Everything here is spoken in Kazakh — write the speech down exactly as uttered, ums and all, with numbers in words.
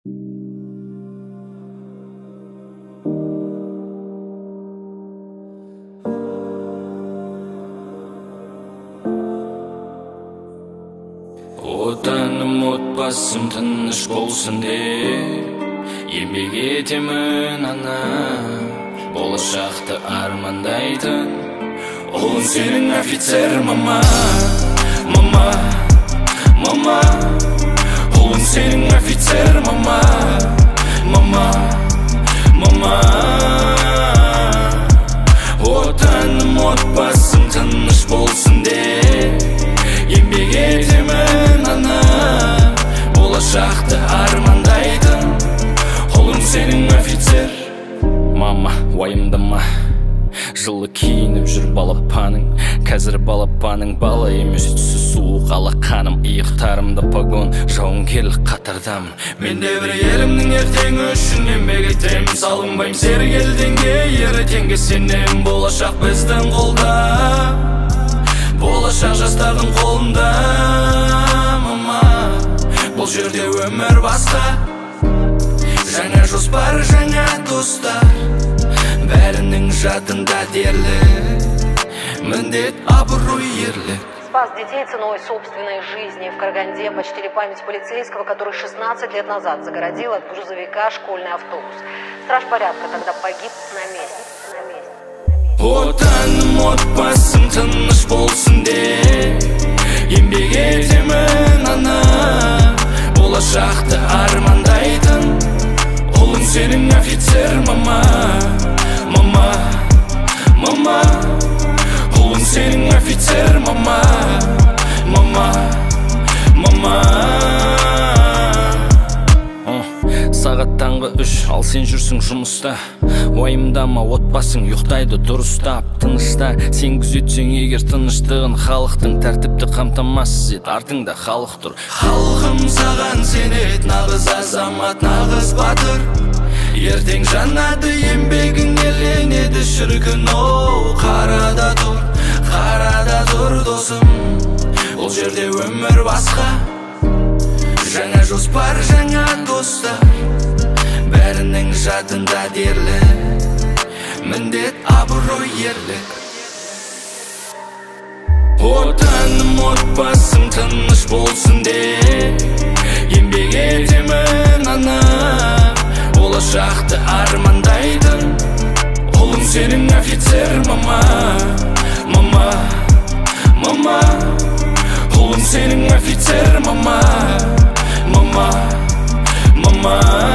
Отаным отбасым тыныш болсын деп еңбек етемін ана, болашақты армандайтын ұлың сенің офицер мама. Мама, мама, ұлың сенің офицер мама. Мама, мама, отаным отбасым тыныш болсын деп еңбек етемін ана, болашақты армандайтын ұлың сенің офицер. Мама, уайымдама, жылы киініп жүр балапаның. Қазір балапаның бала емес, түсі суық алақаным. Иықтарымда погон, жауынгерлік қатардамын. Мен де бір елімнің ертеңі үшін еңбек етемін. Салынбаймын сергелденге, ертеңге сенем. Болашақ біздің қолда, болашақ жастардың қолында. Мама, бұл жерде өмір басқа, жаңа жоспар, жаңа достар, бәрінің жадында дерлік, міндет, абырой, ерлік. Спас детей ценой собственной жизни. В Караганде почтили память полицейского, который шестнадцать лет назад загородил от грузовика школьный автобус. Страж порядка тогда погиб на месте. На месте. Отаным отбасым тыныш болсын деп еңбек етемін ана, болашақты армандайтын ұлың сенің офицер мама. Мама, мама, ұлың сенің офицер мама. Мама, мама. Сағат таңғы үш, ал сен жүрсің жұмыста. Уайымдама, отбасың ұйықтайды дұрыстап, тынышта. Сен күзетсең егер тыныштығын, халықтың тәртіпті қамтамасыз ет, артыңда халық тұр. Халқым саған сенет, нағыз азамат, нағыз батыр. Ертең жанады, еңбегің еленеді шіркін. Оу, қарада тұр, қарада тұр досым, бұл жерде өмір басқа, жаңа жоспар, жаңа достар, бәрінің жадында дерлік, міндет, абырой, ерлік. Отаным отбасым тыныш болсын деп еңбек етемін ана, болашақты армандайтын ұлың сенің офицер мама. Мама, мама, ұлың сенің офицер мама. Мама, мама.